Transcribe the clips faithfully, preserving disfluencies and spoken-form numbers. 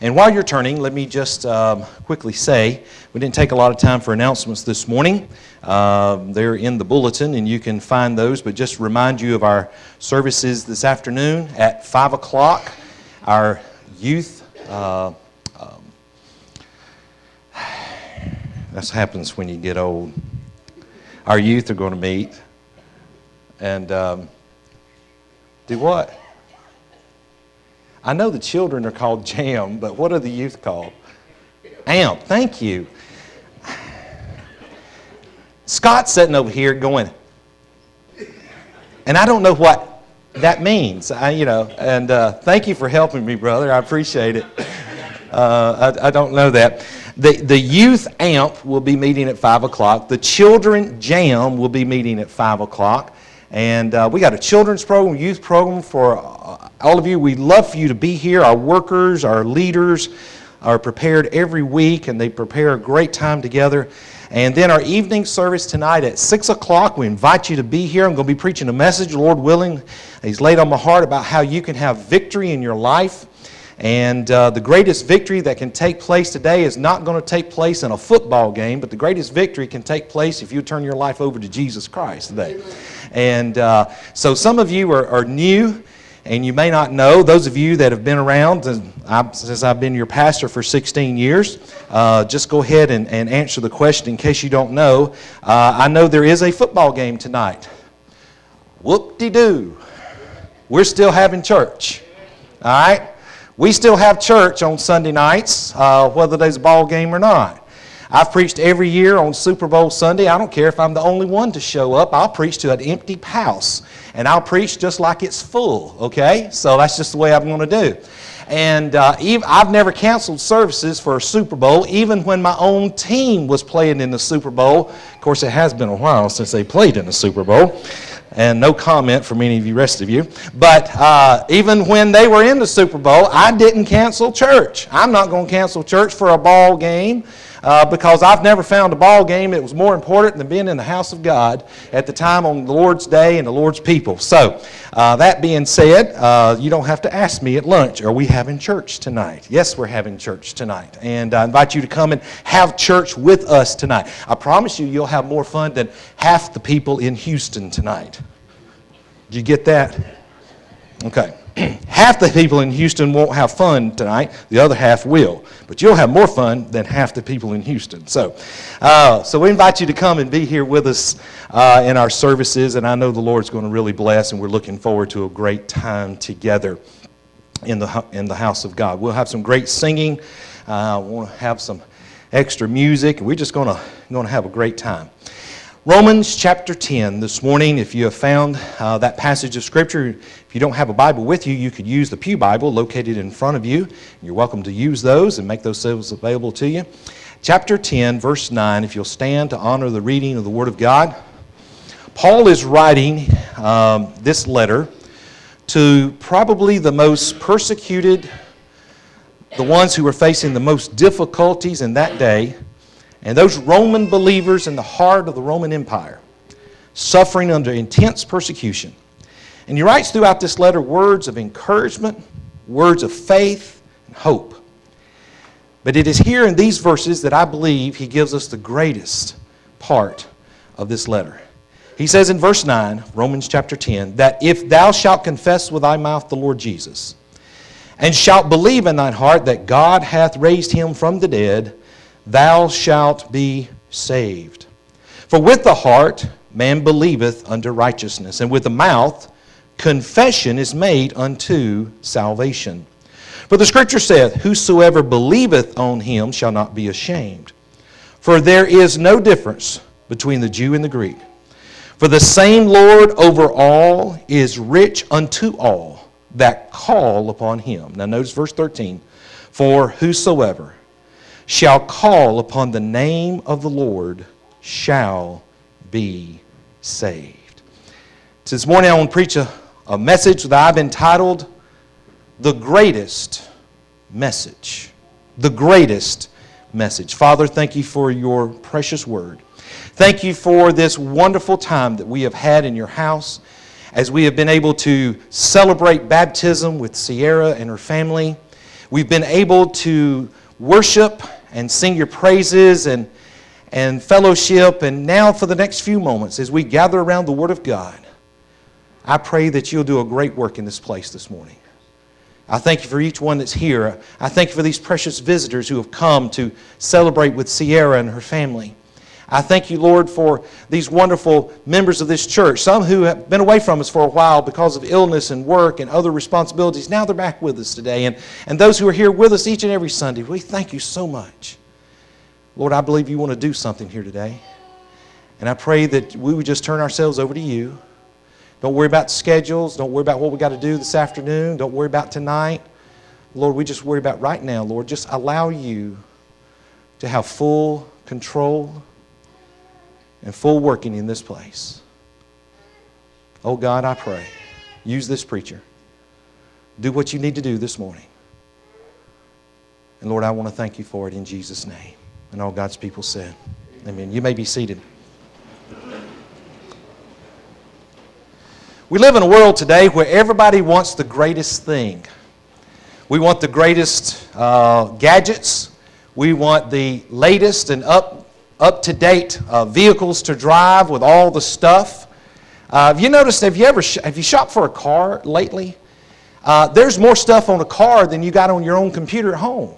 And while you're turning, let me just um, quickly say, we didn't take a lot of time for announcements this morning. Uh, they're in the bulletin, and you can find those, but just remind you of our services this afternoon at five o'clock. Our youth, uh, um, that happens when you get old. Our youth are going to meet and um, do what? I know the children are called Jam, but what are the youth called? Amp. Thank you. Scott's sitting over here going, and I don't know what that means. I, you know, and uh, thank you for helping me, brother. I appreciate it. Uh, I, I don't know that. The, the youth amp will be meeting at five o'clock. The children jam will be meeting at five o'clock. And uh, we got a children's program, youth program for uh, all of you. We'd love for you to be here. Our workers, our leaders are prepared every week, and they prepare a great time together. And then our evening service tonight at six o'clock, we invite you to be here. I'm going to be preaching a message, Lord willing. He's laid on my heart about how you can have victory in your life. And uh, the greatest victory that can take place today is not going to take place in a football game, but the greatest victory can take place if you turn your life over to Jesus Christ today. And uh, so some of you are, are new, and you may not know. Those of you that have been around, and I, since I've been your pastor for sixteen years, uh, just go ahead and, and answer the question in case you don't know. Uh, I know there is a football game tonight. Whoop-de-doo. We're still having church. All right? We still have church on Sunday nights, uh, whether there's a ball game or not. I've preached every year on Super Bowl Sunday. I don't care if I'm the only one to show up. I'll preach to an empty house, and I'll preach just like it's full, okay? So that's just the way I'm going to do. And uh, even, I've never canceled services for a Super Bowl, even when my own team was playing in the Super Bowl. Of course, it has been a while since they played in the Super Bowl. And no comment from any of you rest of you. But uh, even when they were in the Super Bowl, I didn't cancel church. I'm not going to cancel church for a ball game uh, because I've never found a ball game that was more important than being in the house of God at the time on the Lord's day and the Lord's people. So uh, that being said, uh, you don't have to ask me at lunch, are we having church tonight? Yes, we're having church tonight. And I invite you to come and have church with us tonight. I promise you, you'll have more fun than half the people in Houston tonight. Did you get that? Okay. Half the people in Houston won't have fun tonight. The other half will. But you'll have more fun than half the people in Houston. So uh, so we invite you to come and be here with us uh, in our services. And I know the Lord's going to really bless, and we're looking forward to a great time together in the, in the house of God. We'll have some great singing. Uh, we'll have some extra music. And we're just going to going to have a great time. Romans chapter ten this morning. If you have found uh, that passage of Scripture, if you don't have a Bible with you, you could use the Pew Bible located in front of you. You're welcome to use those and make those available to you. Chapter ten, verse nine, if you'll stand to honor the reading of the Word of God. Paul is writing um, this letter to probably the most persecuted, the ones who were facing the most difficulties in that day, and those Roman believers in the heart of the Roman Empire, suffering under intense persecution. And he writes throughout this letter words of encouragement, words of faith, and hope. But it is here in these verses that I believe he gives us the greatest part of this letter. He says in verse nine, Romans chapter ten, that if thou shalt confess with thy mouth the Lord Jesus, and shalt believe in thine heart that God hath raised him from the dead, thou shalt be saved. For with the heart man believeth unto righteousness, and with the mouth confession is made unto salvation. For the Scripture saith, whosoever believeth on him shall not be ashamed. For there is no difference between the Jew and the Greek. For the same Lord over all is rich unto all that call upon him. Now notice verse thirteen. For whosoever shall call upon the name of the Lord shall be saved. So this morning I want to preach a, a message that I've entitled, The Greatest Message. The Greatest Message. Father, thank you for your precious word. Thank you for this wonderful time that we have had in your house as we have been able to celebrate baptism with Sierra and her family. we've been able to worship and sing your praises and, and fellowship. And now for the next few moments, as we gather around the Word of God, I pray that you'll do a great work in this place this morning. I thank you for each one that's here. I thank you for these precious visitors who have come to celebrate with Sierra and her family. I thank you, Lord, for these wonderful members of this church, some who have been away from us for a while because of illness and work and other responsibilities. Now they're back with us today. And, and those who are here with us each and every Sunday, we thank you so much. Lord, I believe you want to do something here today. And I pray that we would just turn ourselves over to you. Don't worry about schedules. Don't worry about what we got to do this afternoon. Don't worry about tonight. Lord, we just worry about right now, Lord. Just allow you to have full control and full working in this place. Oh God, I pray, use this preacher. Do what you need to do this morning. And Lord, I want to thank you for it in Jesus' name. And all God's people said, amen. You may be seated. We live in a world today where everybody wants the greatest thing. We want the greatest uh, gadgets. We want the latest and up, up-to-date uh, vehicles to drive with all the stuff. Uh, have you noticed, have you ever, sh- have you shopped for a car lately? Uh, there's more stuff on a car than you got on your own computer at home.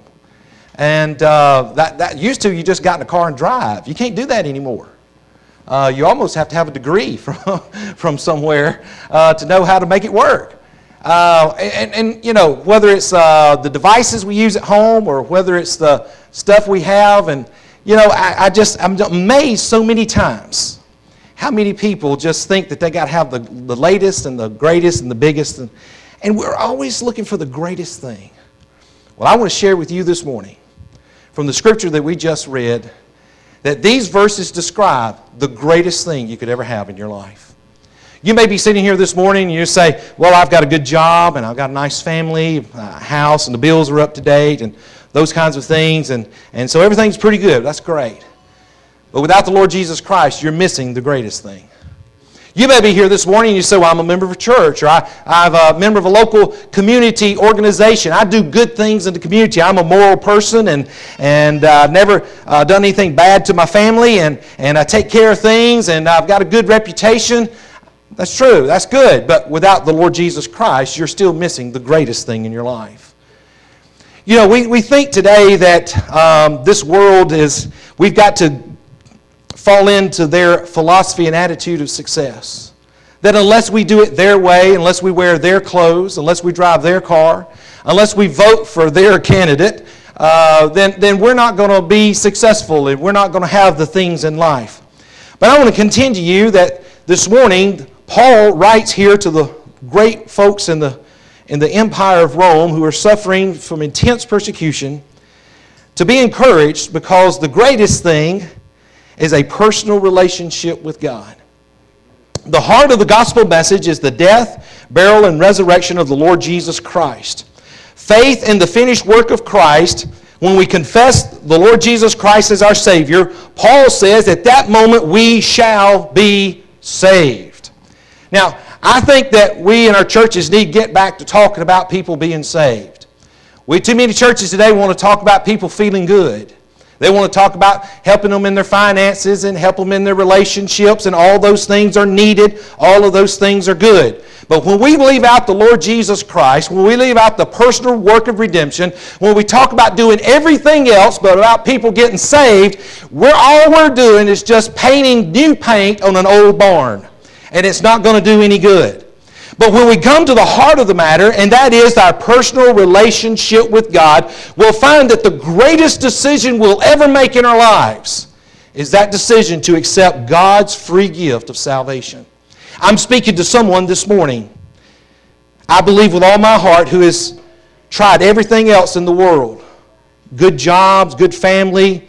And uh, that, that used to, you just got in a car and drive. You can't do that anymore. Uh, you almost have to have a degree from, from somewhere uh, to know how to make it work. Uh, and, and, you know, whether it's uh, the devices we use at home or whether it's the stuff we have. And, you know, I, I just, I'm amazed so many times how many people just think that they got to have the, the latest and the greatest and the biggest. And, and we're always looking for the greatest thing. Well, I want to share with you this morning from the scripture that we just read that these verses describe the greatest thing you could ever have in your life. You may be sitting here this morning and you say, well, I've got a good job and I've got a nice family, a house, and the bills are up to date and those kinds of things. And, and so everything's pretty good. That's great. But without the Lord Jesus Christ, you're missing the greatest thing. You may be here this morning and you say, well, I'm a member of a church, or I, I'm a member of a local community organization. I do good things in the community. I'm a moral person and and uh, never uh, done anything bad to my family, and, and I take care of things, and I've got a good reputation. That's true. That's good. But without the Lord Jesus Christ, you're still missing the greatest thing in your life. You know, we, we think today that um, this world is, we've got to fall into their philosophy and attitude of success. That unless we do it their way, unless we wear their clothes, unless we drive their car, unless we vote for their candidate, uh, then, then we're not going to be successful and we're not going to have the things in life. But I want to contend to you that this morning, Paul writes here to the great folks in the, in the empire of Rome who are suffering from intense persecution to be encouraged, because the greatest thing is a personal relationship with God. The heart of the gospel message is the death, burial, and resurrection of the Lord Jesus Christ. Faith in the finished work of Christ, when we confess the Lord Jesus Christ as our Savior, Paul says at that moment we shall be saved. Now, I think that we in our churches need to get back to talking about people being saved. We, too many churches today want to talk about people feeling good. They want to talk about helping them in their finances and help them in their relationships, and all those things are needed. All of those things are good. But when we leave out the Lord Jesus Christ, when we leave out the personal work of redemption, when we talk about doing everything else but about people getting saved, we're all we're doing is just painting new paint on an old barn. And it's not going to do any good. But when we come to the heart of the matter, and that is our personal relationship with God, we'll find that the greatest decision we'll ever make in our lives is that decision to accept God's free gift of salvation. I'm speaking to someone this morning, I believe with all my heart, who has tried everything else in the world. Good jobs, good family,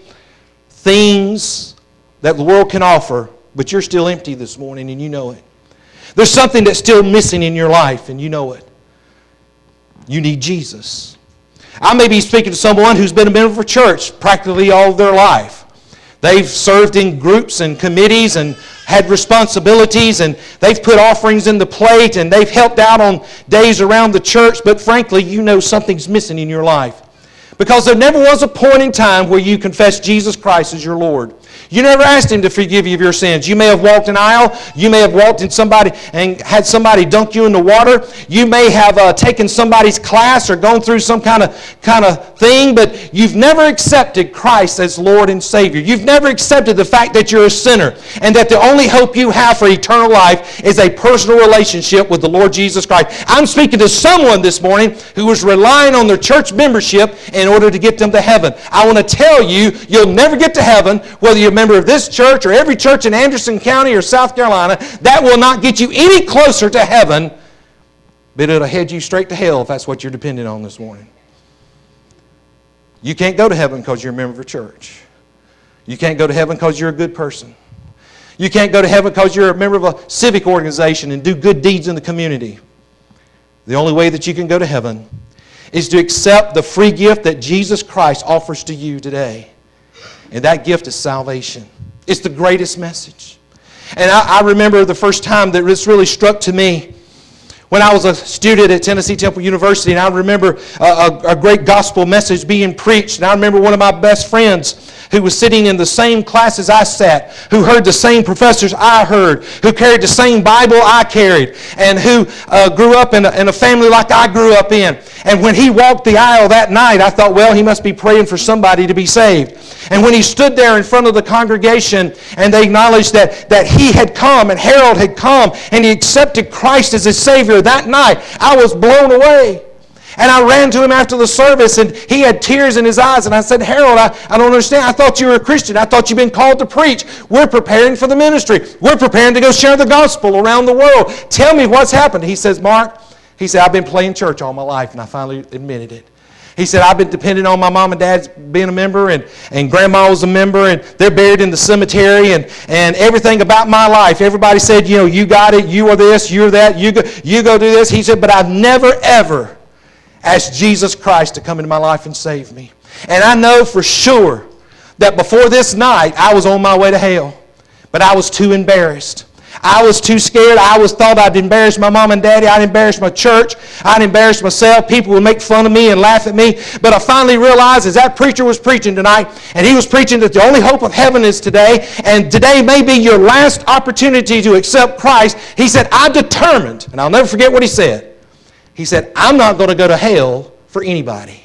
things that the world can offer, but you're still empty this morning and you know it. There's something that's still missing in your life, and you know it. You need Jesus. I may be speaking to someone who's been a member of a church practically all of their life. They've served in groups and committees and had responsibilities, and they've put offerings in the plate, and they've helped out on days around the church, but frankly, you know something's missing in your life. Because there never was a point in time where you confessed Jesus Christ as your Lord. You never asked Him to forgive you of your sins. You may have walked an aisle. You may have walked in somebody and had somebody dunk you in the water. You may have uh, taken somebody's class or gone through some kind of kind of thing, but you've never accepted Christ as Lord and Savior. You've never accepted the fact that you're a sinner and that the only hope you have for eternal life is a personal relationship with the Lord Jesus Christ. I'm speaking to someone this morning who is relying on their church membership in order to get them to heaven. I want to tell you, you'll never get to heaven whether you're a member of this church or every church in Anderson County or South Carolina. That will not get you any closer to heaven, but it'll head you straight to hell if that's what you're depending on this morning. You can't go to heaven because you're a member of a church. You can't go to heaven because you're a good person. You can't go to heaven because you're a member of a civic organization and do good deeds in the community. The only way that you can go to heaven is to accept the free gift that Jesus Christ offers to you today. And that gift is salvation. It's the greatest message. And I, I remember the first time that this really struck to me when I was a student at Tennessee Temple University, and I remember a, a, a great gospel message being preached. And I remember one of my best friends who was sitting in the same class as I sat, who heard the same professors I heard, who carried the same Bible I carried, and who uh, grew up in a, in a family like I grew up in. And when he walked the aisle that night, I thought, well, he must be praying for somebody to be saved. And when he stood there in front of the congregation and they acknowledged that, that he had come and Harold had come and he accepted Christ as his Savior that night, I was blown away. And I ran to him after the service, and he had tears in his eyes. And I said, Harold, I, I don't understand. I thought you were a Christian. I thought you'd been called to preach. We're preparing for the ministry. We're preparing to go share the gospel around the world. Tell me what's happened. He says, Mark, he said, I've been playing church all my life, and I finally admitted it. He said, I've been depending on my mom and dad's being a member, and, and grandma was a member, and they're buried in the cemetery, and, and everything about my life. Everybody said, you know, you got it, you are this, you're that, you go, you go do this. He said, but I've never, ever asked Jesus Christ to come into my life and save me. And I know for sure that before this night, I was on my way to hell. But I was too embarrassed. I was too scared. I was thought I'd embarrass my mom and daddy. I'd embarrass my church. I'd embarrass myself. People would make fun of me and laugh at me. But I finally realized as that preacher was preaching tonight, and he was preaching that the only hope of heaven is today, and today may be your last opportunity to accept Christ. He said, I determined, and I'll never forget what he said. He said, I'm not going to go to hell for anybody.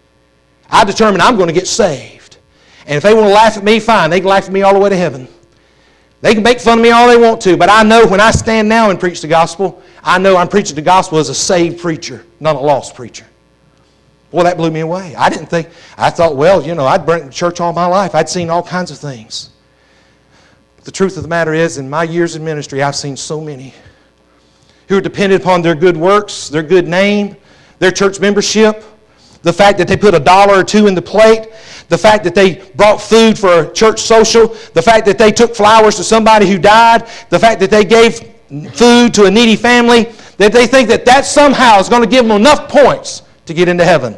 I determined I'm going to get saved. And if they want to laugh at me, fine. They can laugh at me all the way to heaven. They can make fun of me all they want to, but I know when I stand now and preach the gospel, I know I'm preaching the gospel as a saved preacher, not a lost preacher. Boy, that blew me away. I didn't think, I thought, well, you know, I'd been to church all my life. I'd seen all kinds of things. But the truth of the matter is, in my years in ministry, I've seen so many who are dependent upon their good works, their good name, their church membership, the fact that they put a dollar or two in the plate, the fact that they brought food for a church social, the fact that they took flowers to somebody who died, the fact that they gave food to a needy family, that they think that that somehow is going to give them enough points to get into heaven.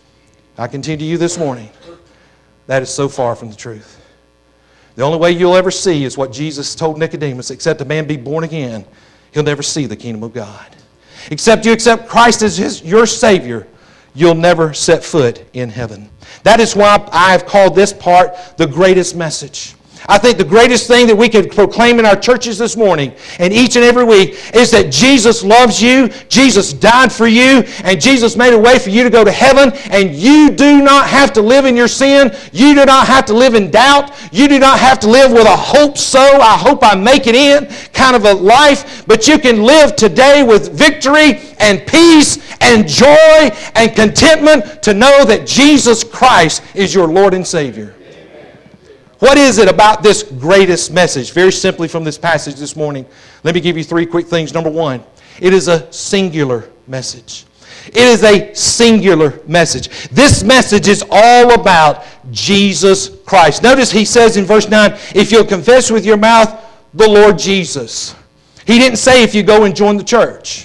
I continue to you this morning, that is so far from the truth. The only way you'll ever see is what Jesus told Nicodemus, except a man be born again, he'll never see the kingdom of God. Except you accept Christ as his, your Savior, you'll never set foot in heaven. That is why I have called this part the greatest message. I think the greatest thing that we could proclaim in our churches this morning and each and every week is that Jesus loves you, Jesus died for you, and Jesus made a way for you to go to heaven, and you do not have to live in your sin. You do not have to live in doubt. You do not have to live with a hope so, I hope I make it in kind of a life, but you can live today with victory and peace and joy and contentment to know that Jesus Christ is your Lord and Savior. What is it about this greatest message? Very simply from this passage this morning, let me give you three quick things. Number one, it is a singular message. It is a singular message. This message is all about Jesus Christ. Notice he says in verse nine, if you'll confess with your mouth the Lord Jesus. He didn't say if you go and join the church.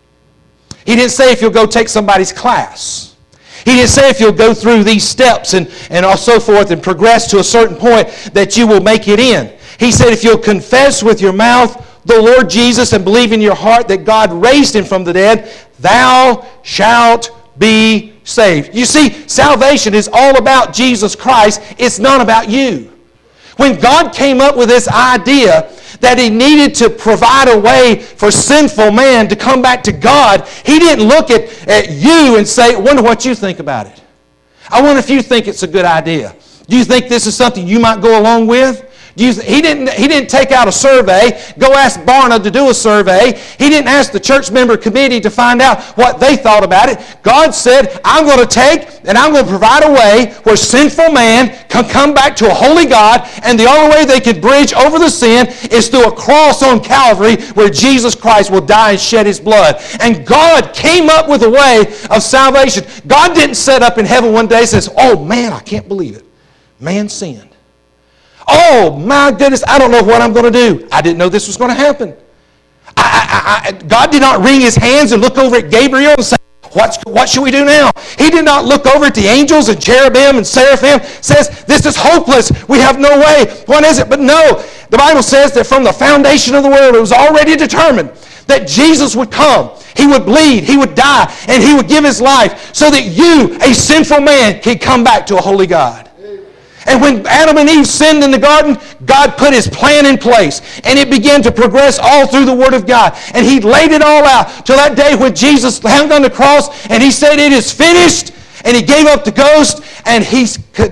He didn't say if you'll go take somebody's class. He didn't say if you'll go through these steps and, and so forth and progress to a certain point that you will make it in. He said, if you'll confess with your mouth the Lord Jesus and believe in your heart that God raised him from the dead, thou shalt be saved. You see, salvation is all about Jesus Christ. It's not about you. When God came up with this idea that he needed to provide a way for sinful man to come back to God, he didn't look at, at you and say, I wonder what you think about it. I wonder if you think it's a good idea. Do you think this is something you might go along with? Do you, he, didn't, he didn't take out a survey, go ask Barna to do a survey. He didn't ask the church member committee to find out what they thought about it. God said, I'm going to take and I'm going to provide a way where sinful man can come back to a holy God, and the only way they can bridge over the sin is through a cross on Calvary where Jesus Christ will die and shed his blood. And God came up with a way of salvation. God didn't sit up in heaven one day and says, oh man, I can't believe it. Man sinned. Oh, my goodness, I don't know what I'm going to do. I didn't know this was going to happen. I, I, I, God did not wring his hands and look over at Gabriel and say, what, what should we do now? He did not look over at the angels and cherubim and seraphim, says, this is hopeless. We have no way. What is it? But no, the Bible says that from the foundation of the world, it was already determined that Jesus would come. He would bleed, he would die, and he would give his life so that you, a sinful man, can come back to a holy God. And when Adam and Eve sinned in the garden, God put his plan in place. And it began to progress all through the Word of God. And he laid it all out till that day when Jesus hung on the cross and he said, it is finished. And he gave up the ghost, and he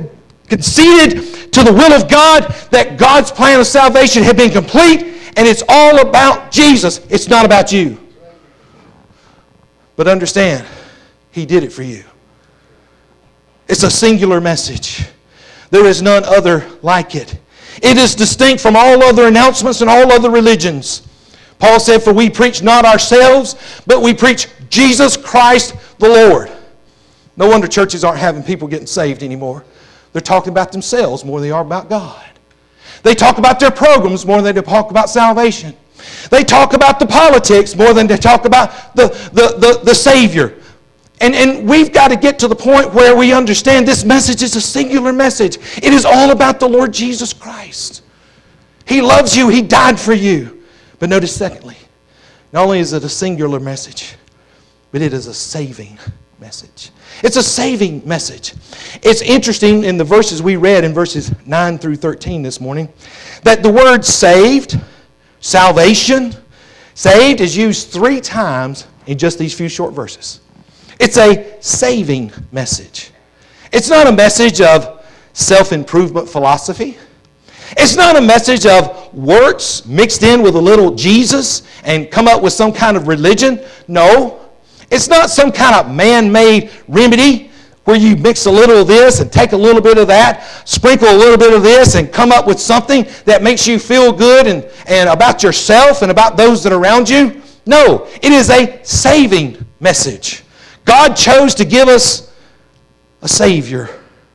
conceded to the will of God that God's plan of salvation had been complete. And it's all about Jesus. It's not about you. But understand, he did it for you. It's a singular message. There is none other like it. It is distinct from all other announcements and all other religions. Paul said, for we preach not ourselves, but we preach Jesus Christ the Lord. No wonder churches aren't having people getting saved anymore. They're talking about themselves more than they are about God. They talk about their programs more than they talk about salvation. They talk about the politics more than they talk about the, the, the, the Savior. And, and we've got to get to the point where we understand this message is a singular message. It is all about the Lord Jesus Christ. He loves you. He died for you. But notice secondly, not only is it a singular message, but it is a saving message. It's a saving message. It's interesting in the verses we read in verses nine through thirteen this morning that the word saved, salvation, saved is used three times in just these few short verses. It's a saving message. It's not a message of self-improvement philosophy. It's not a message of works mixed in with a little Jesus and come up with some kind of religion. No. It's not some kind of man-made remedy where you mix a little of this and take a little bit of that, sprinkle a little bit of this and come up with something that makes you feel good and, and about yourself and about those that are around you. No. It is a saving message. God chose to give us a Savior.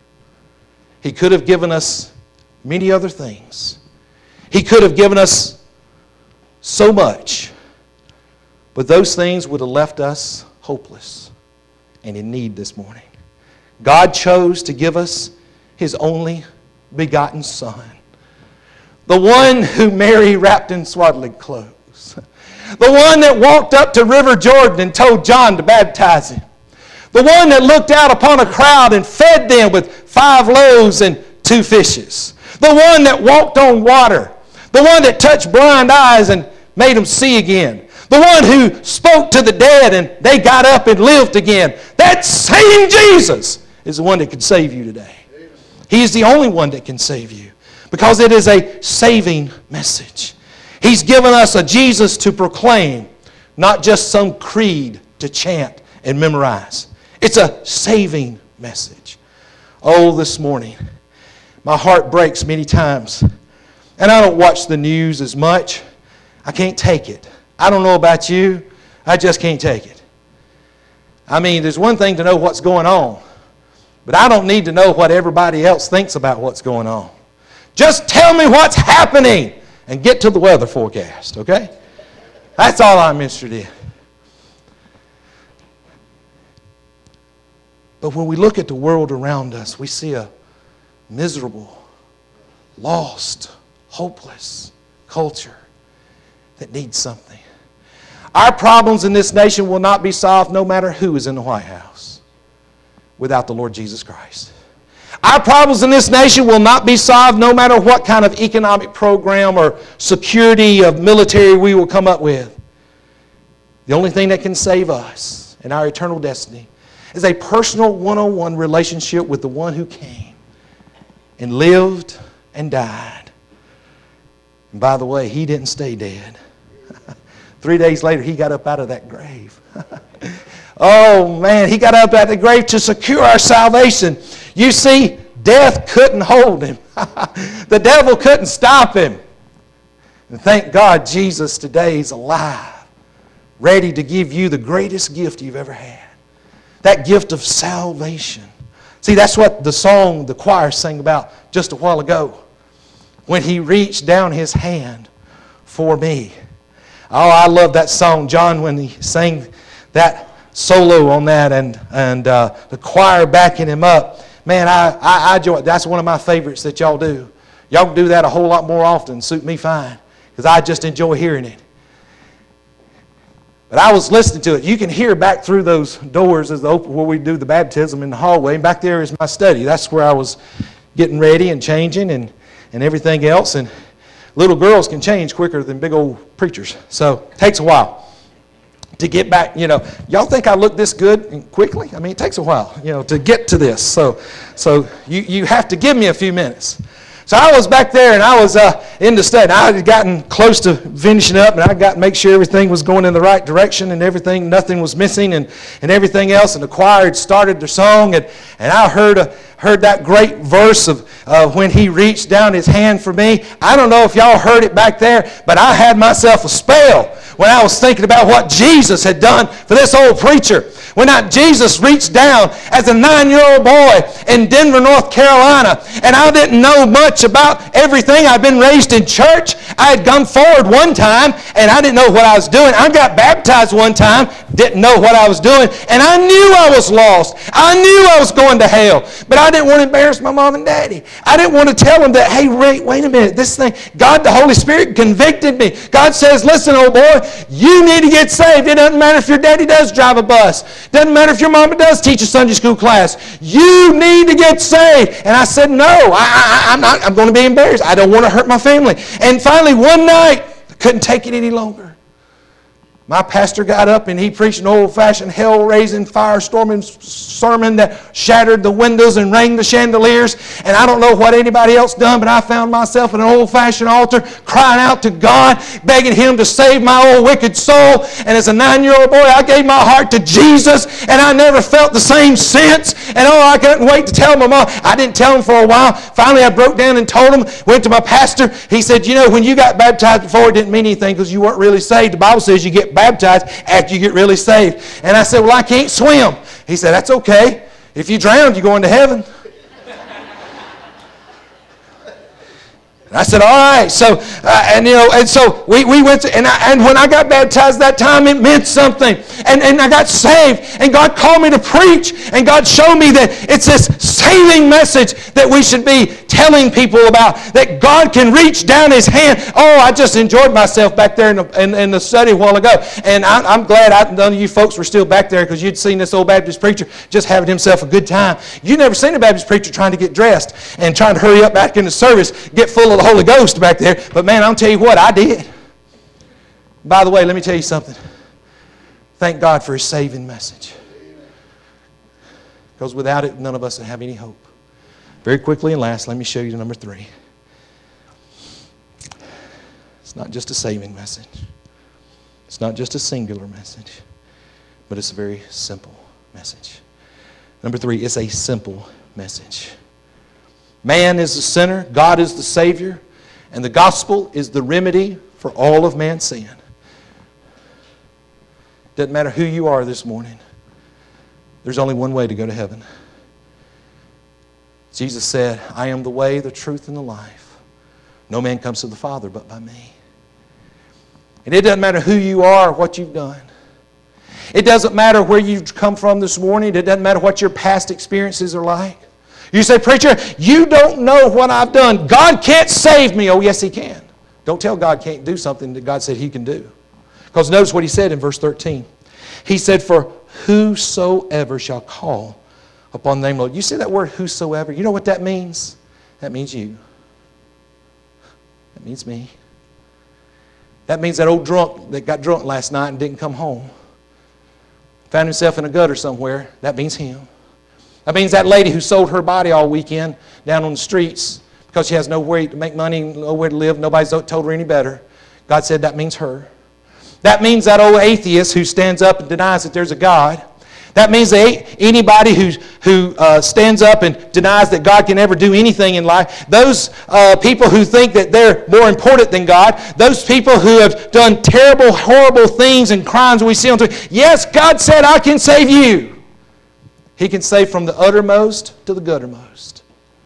He could have given us many other things. He could have given us so much. But those things would have left us hopeless and in need this morning. God chose to give us His only begotten Son. The one who Mary wrapped in swaddling clothes. The one that walked up to River Jordan and told John to baptize him. The one that looked out upon a crowd and fed them with five loaves and two fishes. The one that walked on water. The one that touched blind eyes and made them see again. The one who spoke to the dead and they got up and lived again. That same Jesus is the one that can save you today. He is the only one that can save you because it is a saving message. He's given us a Jesus to proclaim, not just some creed to chant and memorize. It's a saving message. Oh, this morning, my heart breaks many times. And I don't watch the news as much. I can't take it. I don't know about you. I just can't take it. I mean, there's one thing to know what's going on. But I don't need to know what everybody else thinks about what's going on. Just tell me what's happening and get to the weather forecast, okay? That's all I'm interested in. But when we look at the world around us, we see a miserable, lost, hopeless culture that needs something. Our problems in this nation will not be solved no matter who is in the White House without the Lord Jesus Christ. Our problems in this nation will not be solved no matter what kind of economic program or security of military we will come up with. The only thing that can save us and our eternal destiny is a personal one-on-one relationship with the one who came and lived and died. And by the way, he didn't stay dead. Three days later, he got up out of that grave. Oh man, he got up out of the grave to secure our salvation. You see, death couldn't hold him. The devil couldn't stop him. And thank God Jesus today is alive, ready to give you the greatest gift you've ever had. That gift of salvation. See, that's what the song the choir sang about just a while ago. When he reached down his hand for me. Oh, I love that song. John, when he sang that solo on that and, and uh, the choir backing him up. Man, I, I, I enjoy it. That's one of my favorites that y'all do. Y'all can do that a whole lot more often. Suit me fine. Because I just enjoy hearing it. But I was listening to it. You can hear back through those doors as the open, where we do the baptism in the hallway. And back there is my study. That's where I was getting ready and changing and, and everything else. And little girls can change quicker than big old preachers. So it takes a while to get back. You know, y'all think I look this good and quickly? I mean, it takes a while, you know, to get to this. So so you, you have to give me a few minutes. So I was back there and I was uh, in the study. I had gotten close to finishing up and I got to make sure everything was going in the right direction and everything, nothing was missing and, and everything else. And the choir had started their song and, and I heard a, heard that great verse of uh, when he reached down his hand for me. I don't know if y'all heard it back there, but I had myself a spell when I was thinking about what Jesus had done for this old preacher. When I, Jesus reached down as a nine-year-old boy in Denver, North Carolina, and I didn't know much about everything. I'd been raised in church. I had gone forward one time, and I didn't know what I was doing. I got baptized one time, didn't know what I was doing, and I knew I was lost. I knew I was going to hell, but I didn't want to embarrass my mom and daddy. I didn't want to tell them that, hey, wait, wait a minute, this thing, God, the Holy Spirit convicted me. God says, listen, old boy, you need to get saved. It doesn't matter if your daddy does drive a bus. Doesn't matter if your mama does teach a Sunday school class. You need to get saved. And I said, no, I, I, I'm not. I'm going to be embarrassed. I don't want to hurt my family. And finally, one night, I couldn't take it any longer. My pastor got up and he preached an old-fashioned, hell-raising, fire-storming sermon that shattered the windows and rang the chandeliers. And I don't know what anybody else done, but I found myself at an old-fashioned altar crying out to God, begging Him to save my old wicked soul. And as a nine-year-old boy, I gave my heart to Jesus, and I never felt the same since. And oh, I couldn't wait to tell my mom. I didn't tell him for a while. Finally, I broke down and told him, went to my pastor. He said, you know, when you got baptized before, it didn't mean anything because you weren't really saved. The Bible says you get baptized after you get really saved. And I said, well, I can't swim. He said, that's okay. If you drown, you're going to heaven. I said, all right. So, uh, and you know, and so we, we went to, and, I, and when I got baptized that time, it meant something. And, and I got saved, and God called me to preach, and God showed me that it's this saving message that we should be telling people about, that God can reach down His hand. Oh, I just enjoyed myself back there in the, in, in the study a while ago. And I, I'm glad I, none of you folks were still back there because you'd seen this old Baptist preacher just having himself a good time. You never seen a Baptist preacher trying to get dressed and trying to hurry up back into service, get full of the Holy Ghost back there. But man, I'll tell you what, I did. By the way, let me tell you something. Thank God for His saving message. Because without it, none of us would have any hope. Very quickly and last, let me show you number three. It's not just a saving message. It's not just a singular message. But it's a very simple message. Number three, it's a simple message. Man is the sinner, God is the Savior, and the gospel is the remedy for all of man's sin. Doesn't matter who you are this morning. There's only one way to go to heaven. Jesus said, I am the way, the truth, and the life. No man comes to the Father but by me. And it doesn't matter who you are or what you've done. It doesn't matter where you've come from this morning. It doesn't matter what your past experiences are like. You say, preacher, you don't know what I've done. God can't save me. Oh, yes, He can. Don't tell God can't do something that God said He can do. Because notice what He said in verse thirteen. He said, for whosoever shall call upon the name of the Lord. You see that word whosoever? You know what that means? That means you. That means me. That means that old drunk that got drunk last night and didn't come home. Found himself in a gutter somewhere. That means him. That means that lady who sold her body all weekend down on the streets because she has no way to make money, nowhere to live. Nobody's told her any better. God said that means her. That means that old atheist who stands up and denies that there's a God. That means that anybody who, who uh, stands up and denies that God can ever do anything in life, those uh, people who think that they're more important than God, those people who have done terrible, horrible things and crimes we see on T V. Yes, God said, I can save you. He can save from the uttermost to the guttermost.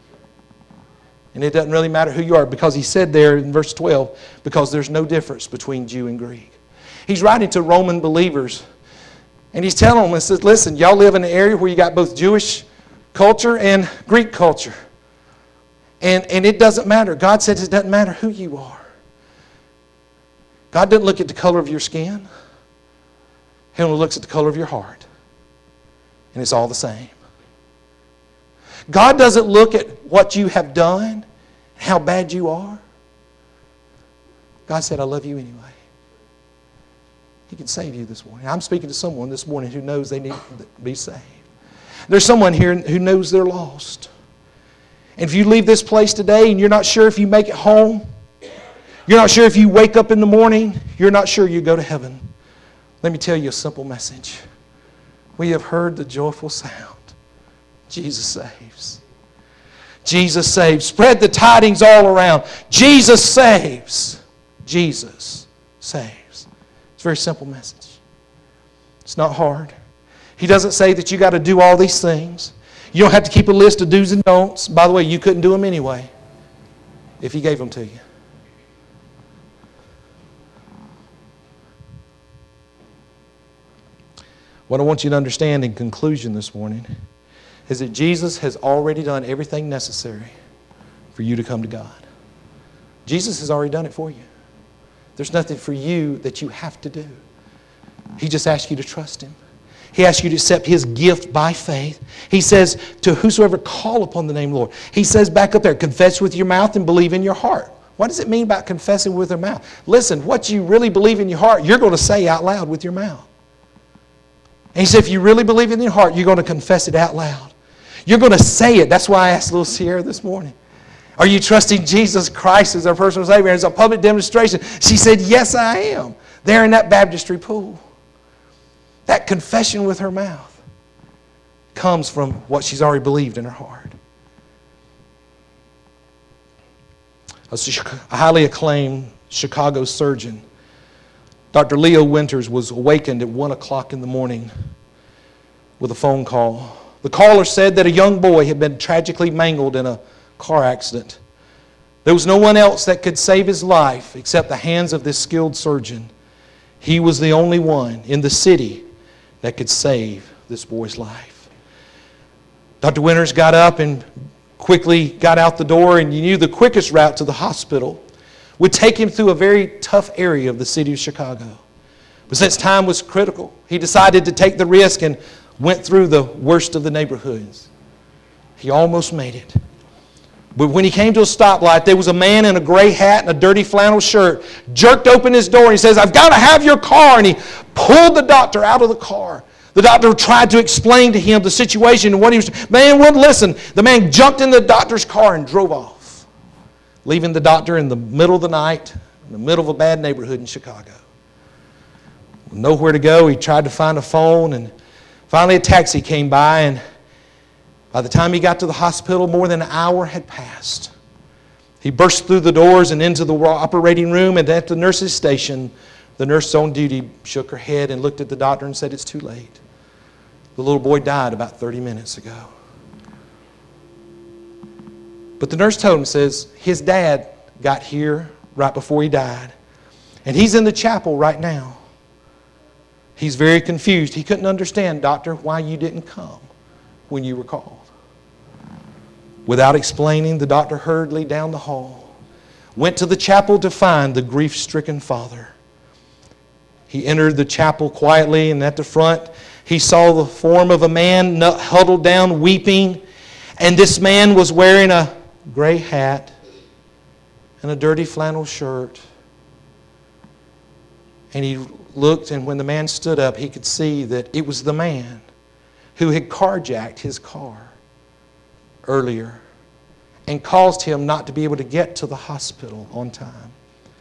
And it doesn't really matter who you are, because He said there in verse twelve, because there's no difference between Jew and Greek. He's writing to Roman believers. And He's telling them, He says, listen, y'all live in an area where you got both Jewish culture and Greek culture. And, and it doesn't matter. God says it doesn't matter who you are. God doesn't look at the color of your skin. He only looks at the color of your heart. And it's all the same. God doesn't look at what you have done, how bad you are. God said, I love you anyway. He can save you this morning. I'm speaking to someone this morning who knows they need to be saved. There's someone here who knows they're lost. And if you leave this place today and you're not sure if you make it home, you're not sure if you wake up in the morning, you're not sure you go to heaven, let me tell you a simple message. We have heard the joyful sound. Jesus saves. Jesus saves. Spread the tidings all around. Jesus saves. Jesus saves. It's a very simple message. It's not hard. He doesn't say that you got to do all these things. You don't have to keep a list of do's and don'ts. By the way, you couldn't do them anyway if He gave them to you. What I want you to understand in conclusion this morning is that Jesus has already done everything necessary for you to come to God. Jesus has already done it for you. There's nothing for you that you have to do. He just asks you to trust Him. He asks you to accept His gift by faith. He says, to whosoever call upon the name of the Lord. He says back up there, confess with your mouth and believe in your heart. What does it mean about confessing with your mouth? Listen, what you really believe in your heart, you're going to say out loud with your mouth. And He said, if you really believe in your heart, you're going to confess it out loud. You're going to say it. That's why I asked little Sierra this morning, are you trusting Jesus Christ as our personal Savior? As a public demonstration. She said, yes, I am. There in that baptistry pool. That confession with her mouth comes from what she's already believed in her heart. A highly acclaimed Chicago surgeon, Doctor Leo Winters, was awakened at one o'clock in the morning with a phone call. The caller said that a young boy had been tragically mangled in a car accident. There was no one else that could save his life except the hands of this skilled surgeon. He was the only one in the city that could save this boy's life. Doctor Winters got up and quickly got out the door, and you knew the quickest route to the hospital would take him through a very tough area of the city of Chicago. But since time was critical, he decided to take the risk and went through the worst of the neighborhoods. He almost made it. But when he came to a stoplight, there was a man in a gray hat and a dirty flannel shirt, jerked open his door and he says, I've got to have your car. And he pulled the doctor out of the car. The doctor tried to explain to him the situation and what he was. Man wouldn't listen. The man jumped in the doctor's car and drove off, leaving the doctor in the middle of the night, in the middle of a bad neighborhood in Chicago. With nowhere to go, he tried to find a phone, and finally a taxi came by, and by the time he got to the hospital, more than an hour had passed. He burst through the doors and into the operating room, and at the nurse's station, the nurse on duty shook her head and looked at the doctor and said, it's too late. The little boy died about thirty minutes ago. But the nurse told him, says, his dad got here right before he died, and he's in the chapel right now. He's very confused. He couldn't understand, doctor, why you didn't come when you were called. Without explaining, the doctor hurriedly down the hall, went to the chapel to find the grief-stricken father. He entered the chapel quietly, and at the front he saw the form of a man huddled down weeping, and this man was wearing a gray hat and a dirty flannel shirt. And he looked, and when the man stood up, he could see that it was the man who had carjacked his car earlier and caused him not to be able to get to the hospital on time.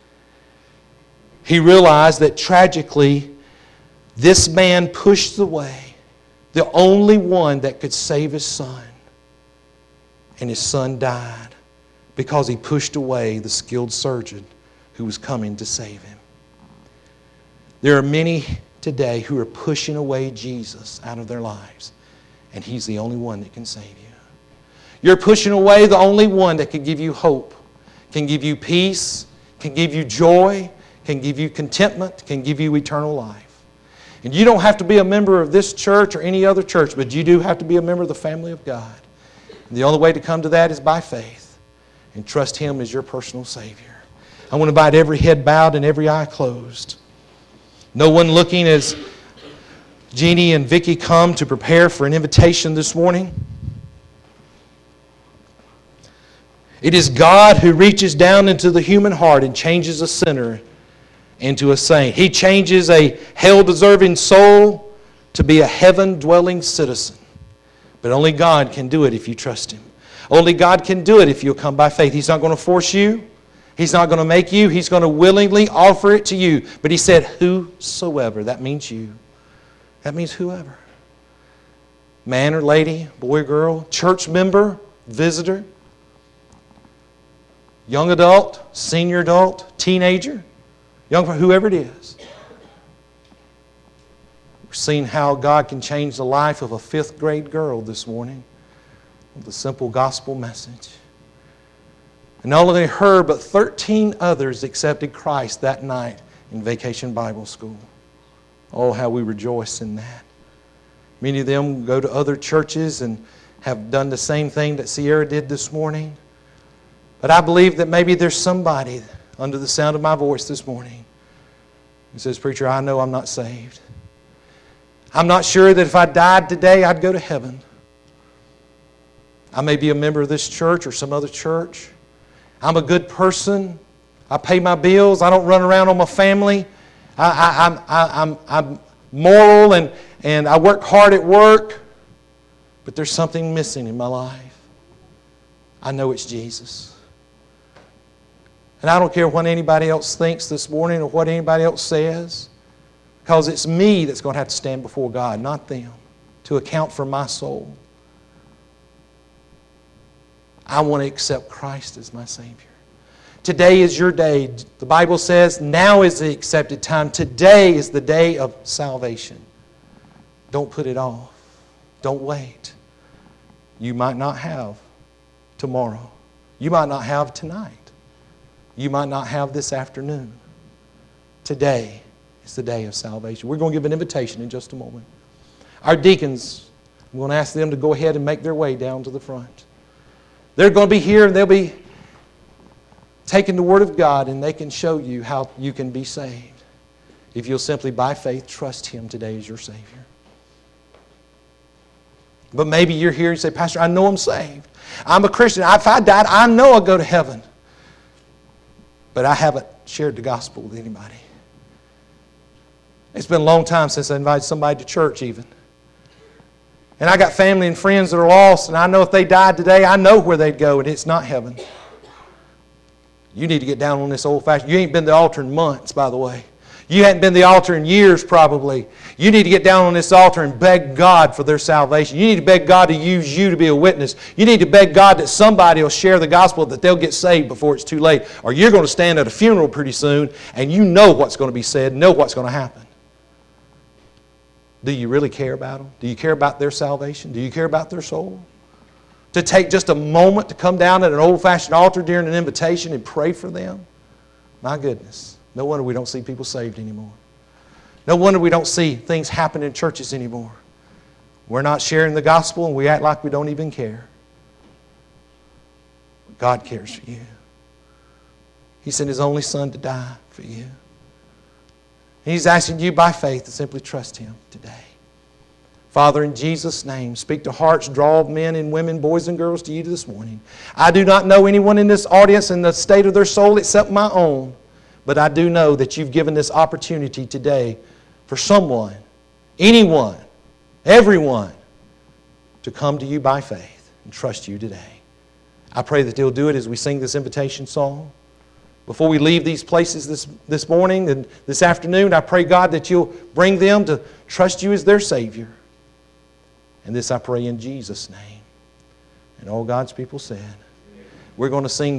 He realized that tragically, this man pushed away the only one that could save his son. And his son died because he pushed away the skilled surgeon who was coming to save him. There are many today who are pushing away Jesus out of their lives, and He's the only one that can save you. You're pushing away the only one that can give you hope, can give you peace, can give you joy, can give you contentment, can give you eternal life. And you don't have to be a member of this church or any other church, but you do have to be a member of the family of God. And the only way to come to that is by faith and trust Him as your personal Savior. I want to invite every head bowed and every eye closed. No one looking as Jeannie and Vicki come to prepare for an invitation this morning. It is God who reaches down into the human heart and changes a sinner into a saint. He changes a hell-deserving soul to be a heaven-dwelling citizen. But only God can do it if you trust Him. Only God can do it if you'll come by faith. He's not going to force you. He's not going to make you. He's going to willingly offer it to you. But He said, whosoever. That means you. That means whoever. Man or lady, boy or girl, church member, visitor, young adult, senior adult, teenager, young, whoever it is. We're seeing how God can change the life of a fifth grade girl this morning with a simple gospel message. And not only her, but thirteen others accepted Christ that night in Vacation Bible School. Oh, how we rejoice in that. Many of them go to other churches and have done the same thing that Sierra did this morning. But I believe that maybe there's somebody under the sound of my voice this morning who says, preacher, I know I'm not saved. I'm not sure that if I died today, I'd go to heaven. I may be a member of this church or some other church. I'm a good person. I pay my bills. I don't run around on my family. I, I, I'm, I, I'm, I'm moral and, and I work hard at work. But there's something missing in my life. I know it's Jesus. And I don't care what anybody else thinks this morning or what anybody else says, because it's me that's going to have to stand before God, not them, to account for my soul. I want to accept Christ as my Savior. Today is your day. The Bible says now is the accepted time. Today is the day of salvation. Don't put it off. Don't wait. You might not have tomorrow. You might not have tonight. You might not have this afternoon. Today is the day of salvation. We're going to give an invitation in just a moment. Our deacons, I'm going to ask them to go ahead and make their way down to the front. They're going to be here and they'll be taking the Word of God and they can show you how you can be saved if you'll simply by faith trust Him today as your Savior. But maybe you're here and say, Pastor, I know I'm saved. I'm a Christian. If I died, I know I'll go to heaven. But I haven't shared the gospel with anybody. It's been a long time since I invited somebody to church even. And I got family and friends that are lost, and I know if they died today, I know where they'd go, and it's not heaven. You need to get down on this old-fashioned. You ain't been to the altar in months, by the way. You hadn't been to the altar in years, probably. You need to get down on this altar and beg God for their salvation. You need to beg God to use you to be a witness. You need to beg God that somebody will share the gospel, that they'll get saved before it's too late. Or you're going to stand at a funeral pretty soon, and you know what's going to be said, know what's going to happen. Do you really care about them? Do you care about their salvation? Do you care about their soul? To take just a moment to come down at an old-fashioned altar during an invitation and pray for them? My goodness. No wonder we don't see people saved anymore. No wonder we don't see things happen in churches anymore. We're not sharing the gospel and we act like we don't even care. God cares for you. He sent His only Son to die for you. He's asking you by faith to simply trust Him today. Father, in Jesus' name, speak to hearts, draw men and women, boys and girls to you this morning. I do not know anyone in this audience in the state of their soul except my own, but I do know that you've given this opportunity today for someone, anyone, everyone, to come to you by faith and trust you today. I pray that they'll do it as we sing this invitation song. Before we leave these places this, this morning and this afternoon, I pray, God, that you'll bring them to trust you as their Savior. And this I pray in Jesus' name. And all God's people said. We're going to sing